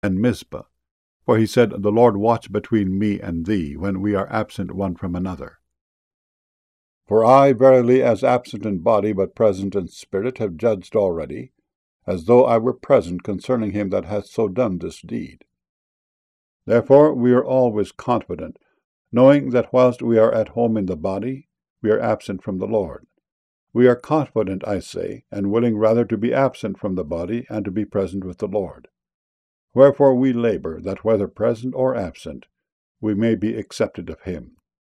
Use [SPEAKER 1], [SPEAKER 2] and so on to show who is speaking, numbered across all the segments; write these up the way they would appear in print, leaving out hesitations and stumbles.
[SPEAKER 1] and Mizpah. For he said, The Lord watch between me and thee, when we are absent one from another. For I verily, as absent in body, but present in spirit, have judged already, as though I were present concerning him that hath so done this deed. Therefore we are always confident, knowing that whilst we are at home in the body, we are absent from the Lord. We are confident, I say, and willing rather to be absent from the body, and to be present with the Lord. Wherefore we labor, that whether present or absent, we may be accepted of him.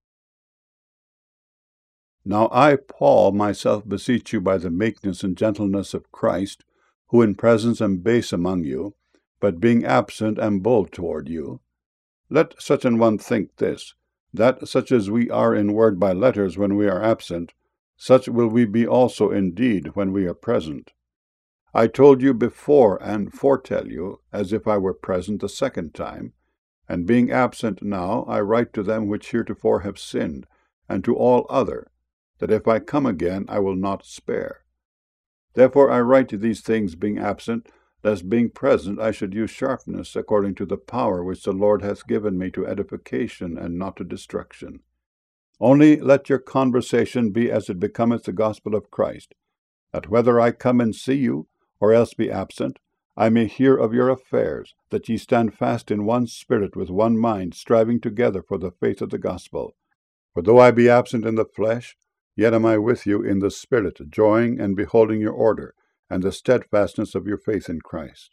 [SPEAKER 1] Now I, Paul, myself beseech you by the meekness and gentleness of Christ, who in presence am base among you, but being absent am bold toward you. Let such an one think this, that such as we are in word by letters when we are absent, such will we be also in deed when we are present. I told you before and foretell you, as if I were present the second time, and being absent now, I write to them which heretofore have sinned, and to all other, that if I come again I will not spare. Therefore I write these things being absent, lest being present I should use sharpness according to the power which the Lord hath given me to edification and not to destruction. Only let your conversation be as it becometh the gospel of Christ, that whether I come and see you, or else be absent, I may hear of your affairs, that ye stand fast in one spirit with one mind, striving together for the faith of the gospel. For though I be absent in the flesh, yet am I with you in the spirit, joying and beholding your order, and the steadfastness of your faith in Christ.